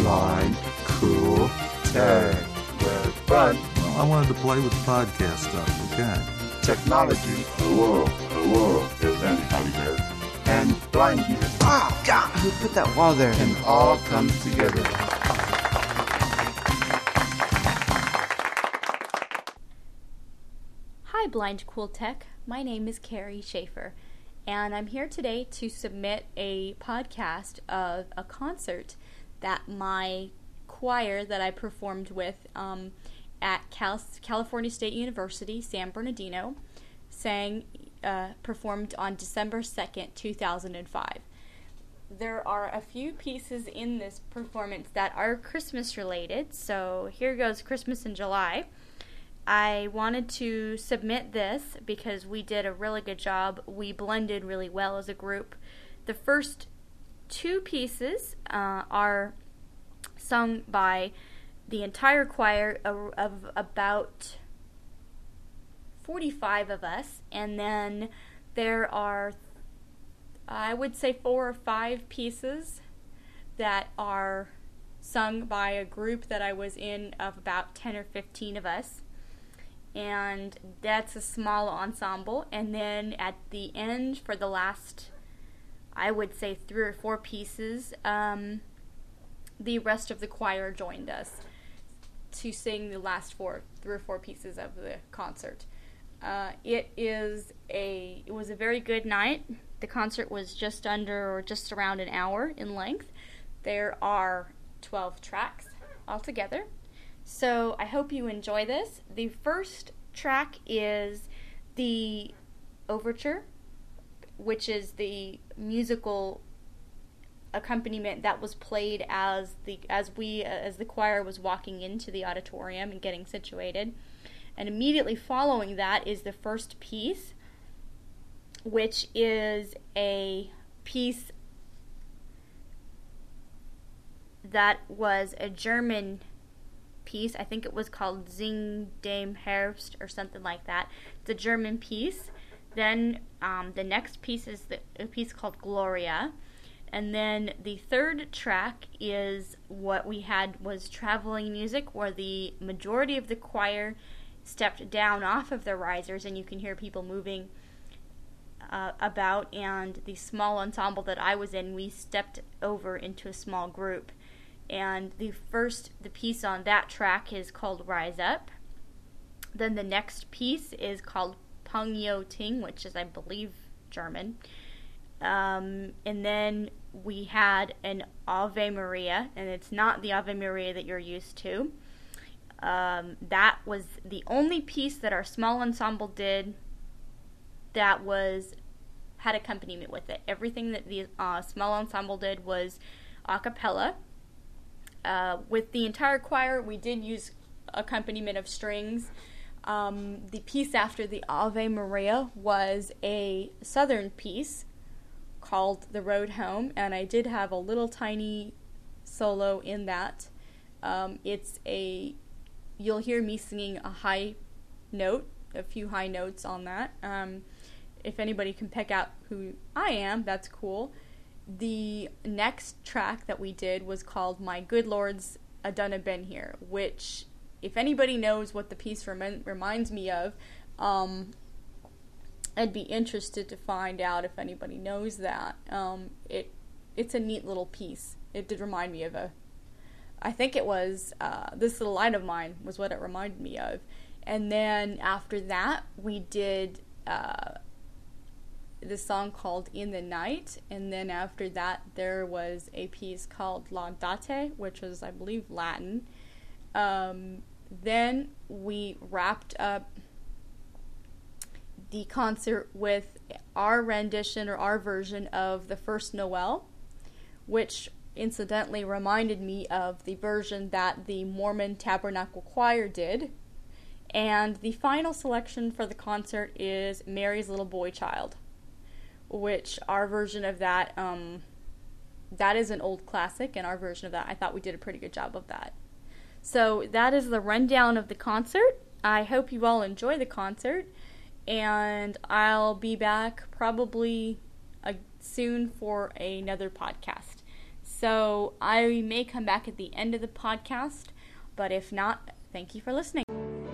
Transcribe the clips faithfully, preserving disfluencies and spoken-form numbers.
Blind Cool Tech. Where fun. Well, I wanted to play with podcast stuff, okay? Technology. Hello, hello, is anybody there? And blind gear. Oh, God, who put that wall there? Can all come together. Hi, Blind Cool Tech. My name is Carrie Schaefer, and I'm here today to submit a podcast of a concert that my choir that I performed with um, at Cal- California State University, San Bernardino, sang, uh, performed on December second, two thousand five. There are a few pieces in this performance that are Christmas related, so here goes Christmas in July. I wanted to submit this because we did a really good job. We blended really well as a group. The first two pieces uh, are sung by the entire choir of, of about forty-five of us, and then there are, I would say, four or five pieces that are sung by a group that I was in of about ten or fifteen of us. And that's a small ensemble. And then at the end, for the last, I would say, three or four pieces, um, the rest of the choir joined us to sing the last four, three or four pieces of the concert. Uh, it is a, it was a very good night. The concert was just under or just around an hour in length. There are twelve tracks altogether. So I hope you enjoy this. The first track is the overture, which is the musical accompaniment that was played as the as we as the choir was walking into the auditorium and getting situated. And immediately following that is the first piece, which is a piece that was a German piece. I think it was called Sing dem Herbst or something like that. It's a German piece. Then um, the next piece is the, a piece called Gloria. And then the third track is what we had was traveling music, where the majority of the choir stepped down off of the risers and you can hear people moving uh, about, and the small ensemble that I was in, we stepped over into a small group. And the first, the piece on that track is called Rise Up. Then the next piece is called Pung Yo Ting, which is, I believe, German. Um, and then we had an Ave Maria, and it's not the Ave Maria that you're used to. Um, that was the only piece that our small ensemble did that was had accompaniment with it. Everything that the uh, small ensemble did was a cappella. Uh, with the entire choir, we did use accompaniment of strings. Um, the piece after the Ave Maria was a southern piece called The Road Home, and I did have a little tiny solo in that. Um, it's a, you'll hear me singing a high note, a few high notes on that. Um, if anybody can pick out who I am, that's cool. The next track that we did was called My Good Lord's A Done A Been Here, which, if anybody knows what the piece rem- reminds me of, um, I'd be interested to find out if anybody knows that. Um, it it's a neat little piece. It did remind me of a, I think it was uh, This Little Light of Mine was what it reminded me of. And then after that, we did uh, the song called In the Night, and then after that there was a piece called Laudate, which was, I believe, Latin. Um, then we wrapped up the concert with our rendition or our version of the first Noel, which incidentally reminded me of the version that the Mormon Tabernacle Choir did. And the final selection for the concert is Mary's Little Boy Child, which our version of that, um, that is an old classic, and our version of that, I thought we did a pretty good job of that. So that is the rundown of the concert. I hope you all enjoy the concert, and I'll be back probably uh, soon for another podcast. So I may come back at the end of the podcast, but if not, thank you for listening.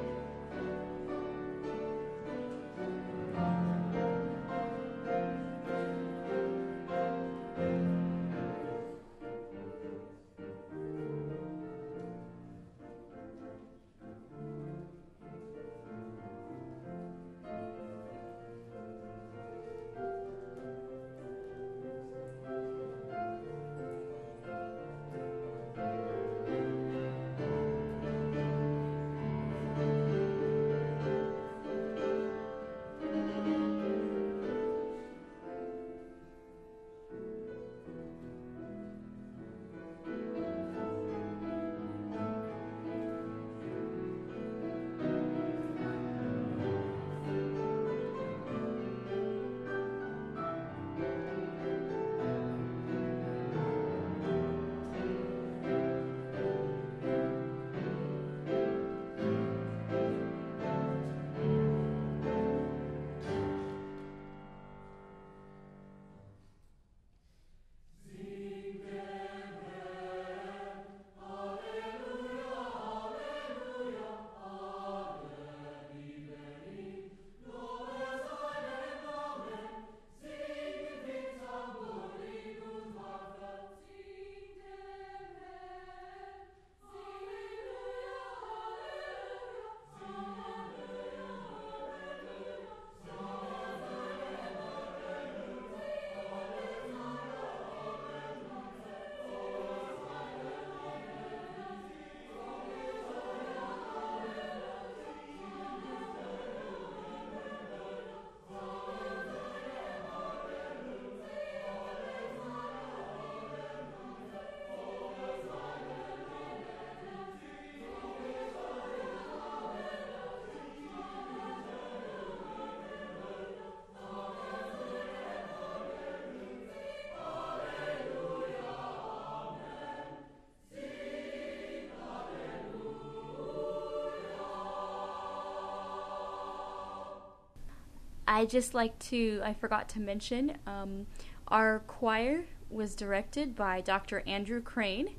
I just like to, I forgot to mention, um, our choir was directed by Doctor Andrew Crane,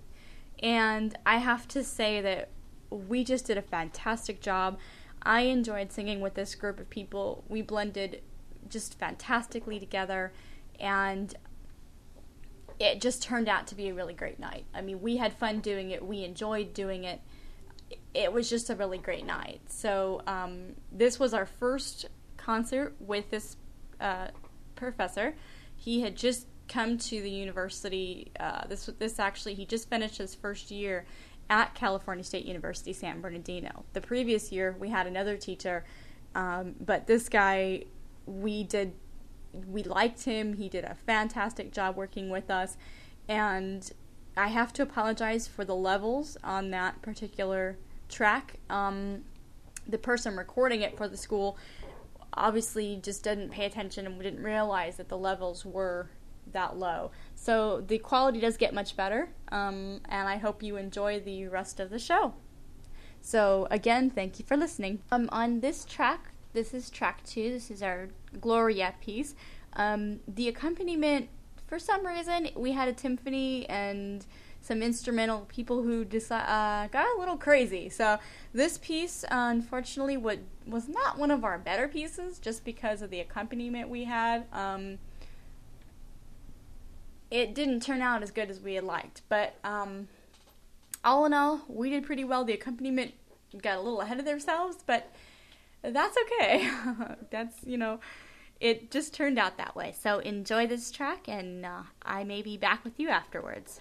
and I have to say that we just did a fantastic job. I enjoyed singing with this group of people. We blended just fantastically together, and it just turned out to be a really great night. I mean, we had fun doing it. We enjoyed doing it. It was just a really great night. So um, this was our first concert with this uh, professor. He had just come to the university. Uh, this this actually, he just finished his first year at California State University, San Bernardino. The previous year, we had another teacher, um, but this guy, we did, we liked him. He did a fantastic job working with us, and I have to apologize for the levels on that particular track. Um, the person recording it for the school obviously just didn't pay attention and didn't realize that the levels were that low. So the quality does get much better, um, and I hope you enjoy the rest of the show. So again, thank you for listening. Um, on this track, this is track two, this is our Gloria piece. Um, the accompaniment, for some reason, we had a timpani and some instrumental people who deci- uh, got a little crazy. So this piece, uh, unfortunately, would, was not one of our better pieces just because of the accompaniment we had. Um, it didn't turn out as good as we had liked. But um, all in all, we did pretty well. The accompaniment got a little ahead of themselves, but that's okay. That's, you know, it just turned out that way. So enjoy this track, and uh, I may be back with you afterwards.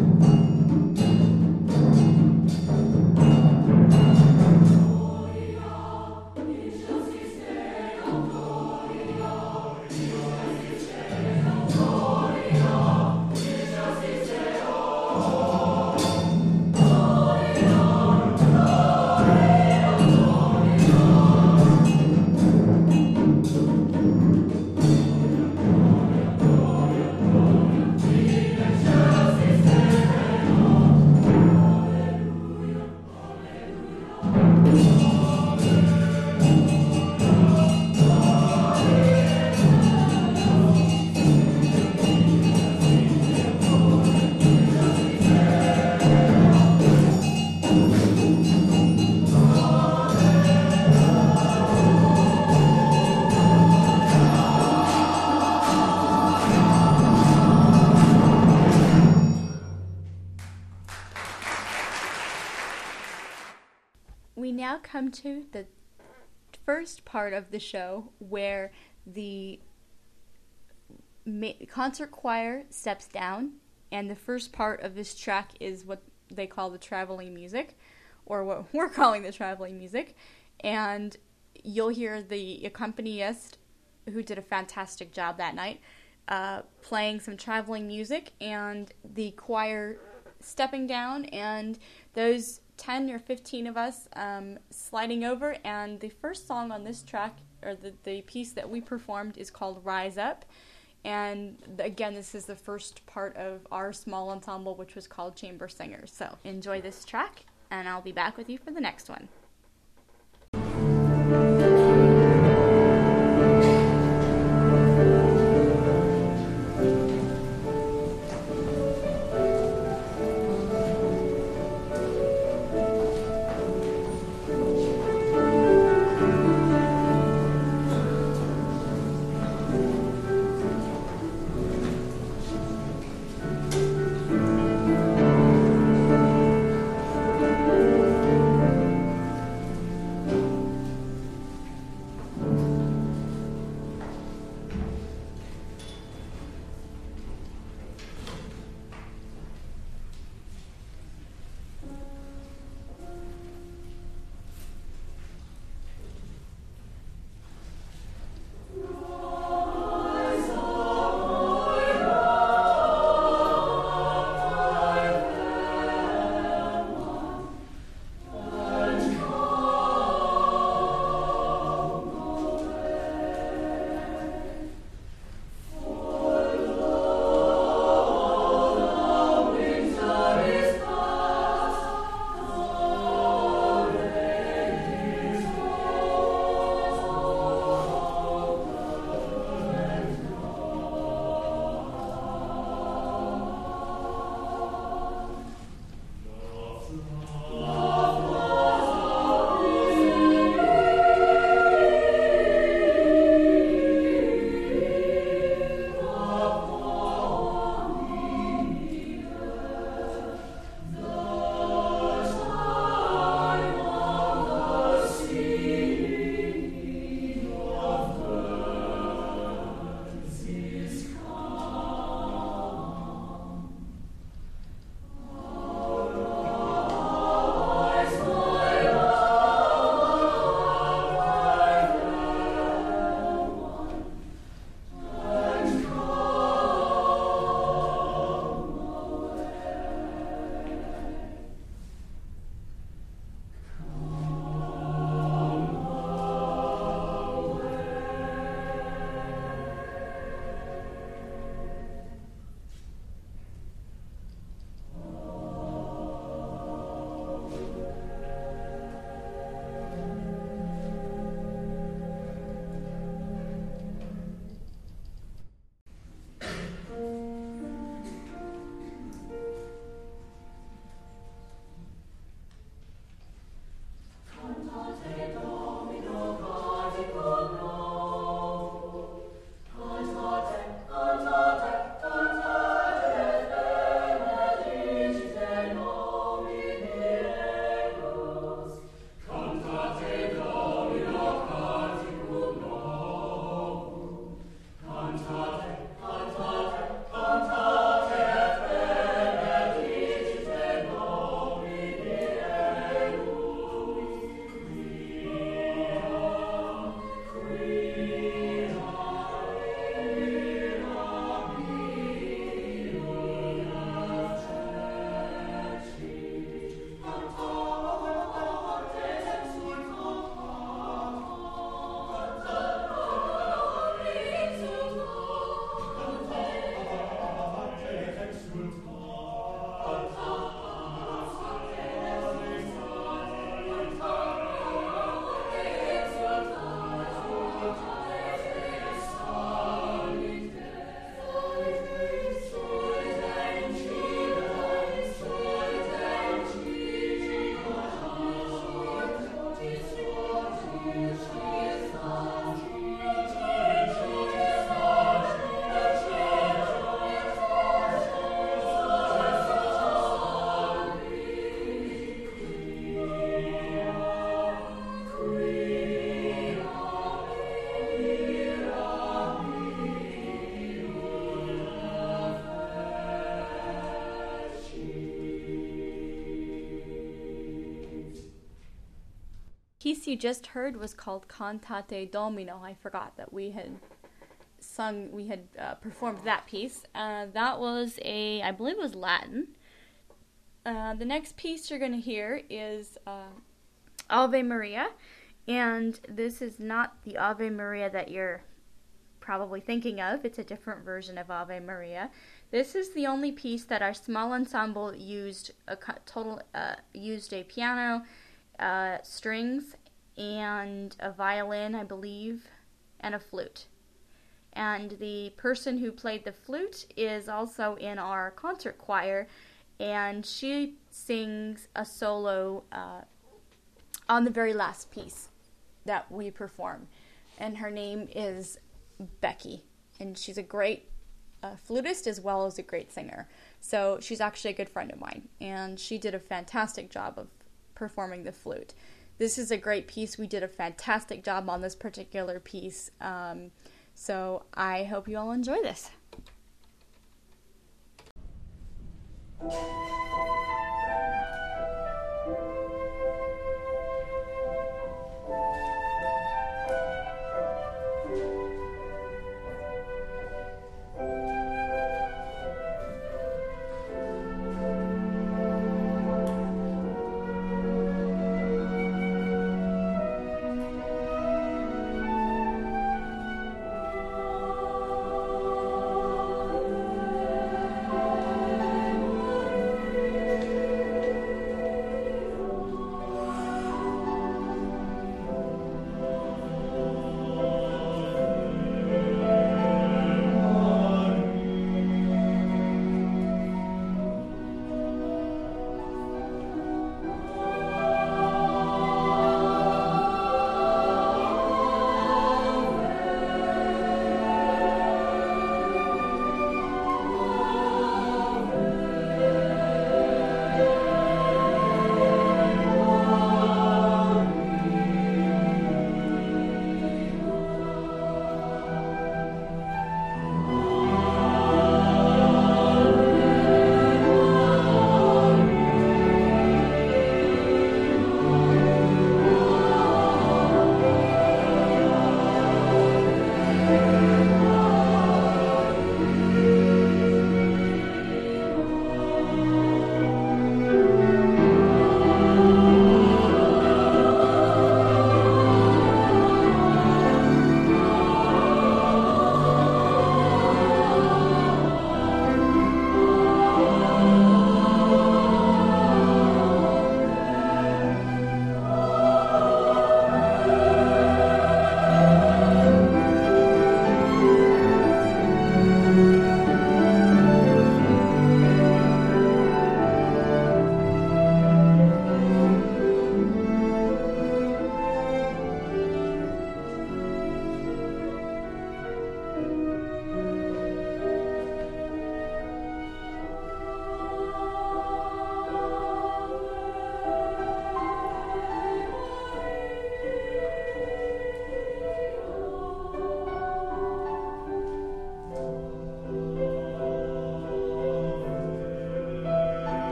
Oh, come to the first part of the show where the ma- concert choir steps down, and the first part of this track is what they call the traveling music, or what we're calling the traveling music, and you'll hear the accompanist, who did a fantastic job that night, uh, playing some traveling music, and the choir stepping down, and those ten or fifteen of us um, sliding over. And the first song on this track, or the, the piece that we performed, is called Rise Up. And again, this is the first part of our small ensemble, which was called Chamber Singers. So enjoy this track, and I'll be back with you for the next one. piece you just heard was called Cantate Domino. I forgot that we had sung, we had uh, performed that piece. Uh, that was a, I believe it was Latin. Uh, the next piece you're going to hear is uh, Ave Maria, and this is not the Ave Maria that you're probably thinking of. It's a different version of Ave Maria. This is the only piece that our small ensemble used a total uh, used a piano, uh, strings, and a violin, I believe, and a flute. And the person who played the flute is also in our concert choir, and she sings a solo uh, on the very last piece that we perform. And her name is Becky, and she's a great uh, flutist as well as a great singer. So she's actually a good friend of mine, and she did a fantastic job of performing the flute. This is a great piece. We did a fantastic job on this particular piece. Um, so I hope you all enjoy this.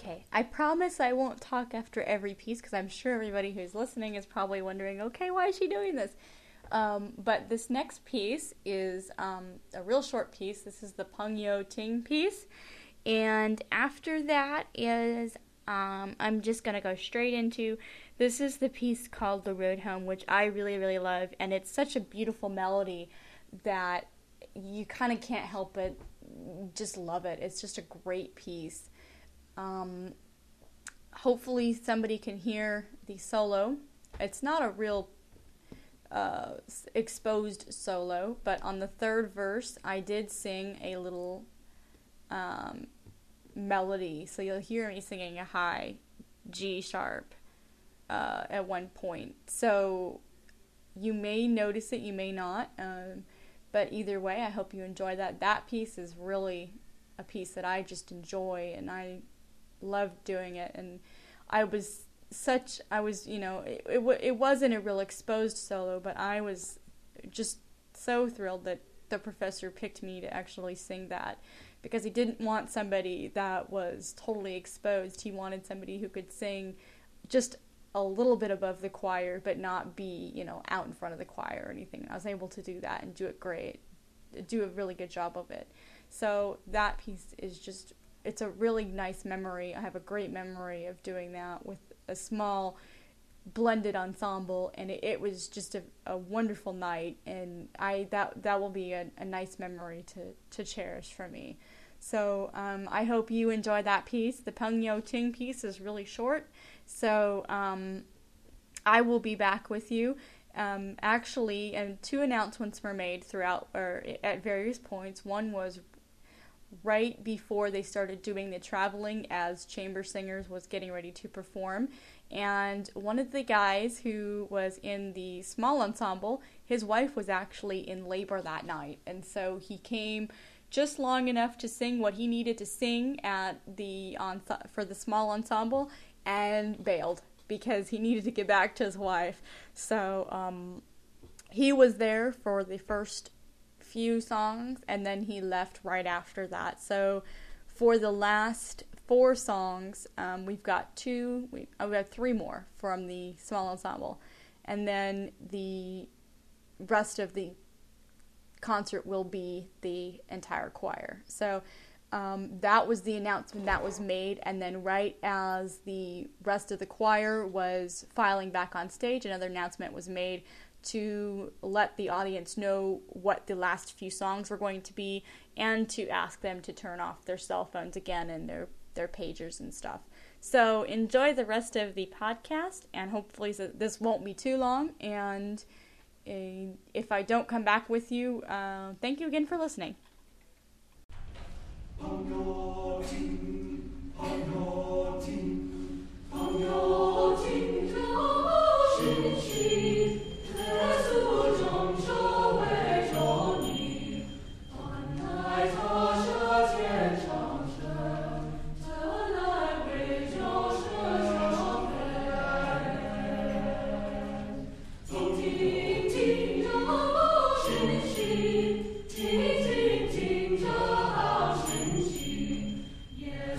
Okay, I promise I won't talk after every piece because I'm sure everybody who's listening is probably wondering, okay, why is she doing this? Um, but this next piece is um, a real short piece. This is the Peng Yo Ting piece. And after that is, um, I'm just going to go straight into, this is the piece called The Road Home, which I really, really love. And it's such a beautiful melody that you kind of can't help but just love it. It's just a great piece. Um, hopefully somebody can hear the solo. It's not a real uh, exposed solo, but on the third verse, I did sing a little um, melody. So you'll hear me singing a high G sharp uh, at one point. So you may notice it, you may not. Um, but either way, I hope you enjoy that. That piece is really a piece that I just enjoy, and I loved doing it. And I was such, I was, you know, it, it, it wasn't a real exposed solo, but I was just so thrilled that the professor picked me to actually sing that, because he didn't want somebody that was totally exposed. He wanted somebody who could sing just a little bit above the choir, but not be, you know, out in front of the choir or anything. I was able to do that and do it great, do a really good job of it. So that piece is just, it's a really nice memory. I have a great memory of doing that with a small blended ensemble, and it, it was just a, a wonderful night, and I that that will be a, a nice memory to, to cherish for me. So um, I hope you enjoy that piece. The Peng Yo Ting piece is really short, so um, I will be back with you. Um, actually, and two announcements were made throughout, or at various points. One was right before they started doing the traveling as chamber singers was getting ready to perform, and one of the guys who was in the small ensemble, his wife was actually in labor that night, and so he came just long enough to sing what he needed to sing at the on for the small ensemble, and bailed because he needed to get back to his wife. So um, he was there for the first few songs, and then he left right after that. So for the last four songs, um, we've got two, we, oh, we have three more from the small ensemble, and then the rest of the concert will be the entire choir. So um, that was the announcement that was made, and then right as the rest of the choir was filing back on stage, another announcement was made to let the audience know what the last few songs were going to be, and to ask them to turn off their cell phones again and their, their pagers and stuff. So enjoy the rest of the podcast, and hopefully this won't be too long, and uh, if I don't come back with you, uh, thank you again for listening. Yeah.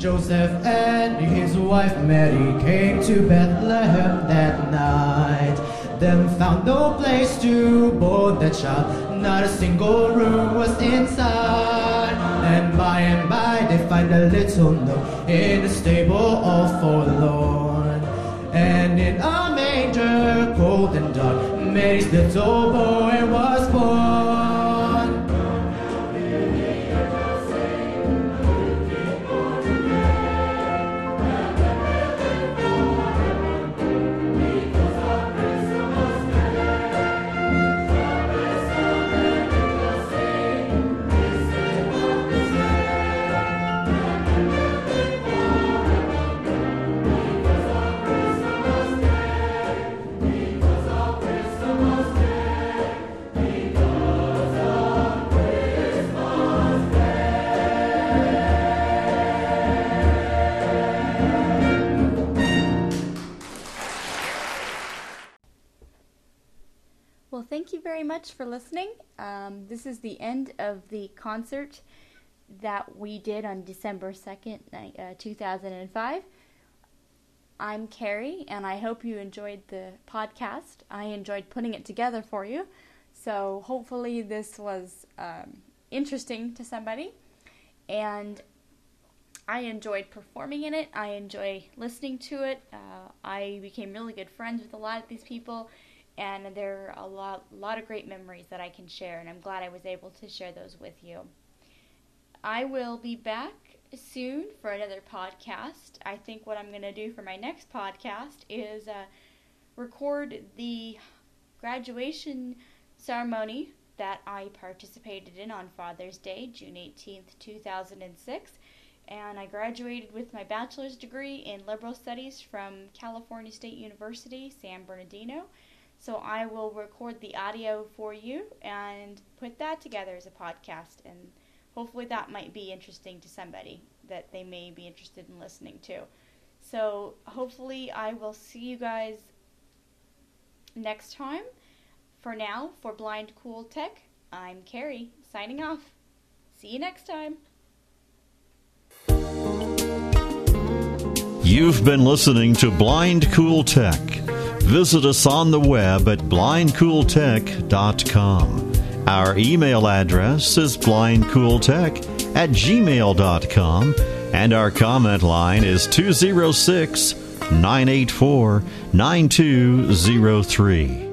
Joseph and his wife Mary came to Bethlehem that night. Them found no place to board the child, not a single room was inside. And by and by they find a little nook in a stable all forlorn. And in a manger, cold and dark, Mary's little boy was born. Well, thank you very much for listening. Um, this is the end of the concert that we did on December second, uh, two thousand five. I'm Carrie, and I hope you enjoyed the podcast. I enjoyed putting it together for you, so hopefully this was um, interesting to somebody. And I enjoyed performing in it. I enjoy listening to it. Uh, I became really good friends with a lot of these people. And there are a lot, lot of great memories that I can share, and I'm glad I was able to share those with you. I will be back soon for another podcast. I think what I'm going to do for my next podcast is uh, record the graduation ceremony that I participated in on Father's Day, June eighteenth, two thousand six. And I graduated with my bachelor's degree in liberal studies from California State University, San Bernardino. So I will record the audio for you and put that together as a podcast, and hopefully that might be interesting to somebody that they may be interested in listening to. So hopefully I will see you guys next time. For now, for Blind Cool Tech, I'm Carrie, signing off. See you next time. You've been listening to Blind Cool Tech. Visit us on the web at blind cool tech dot com. Our email address is blind cool tech at gmail dot com, and our comment line is two oh six, nine eight four, nine two oh three.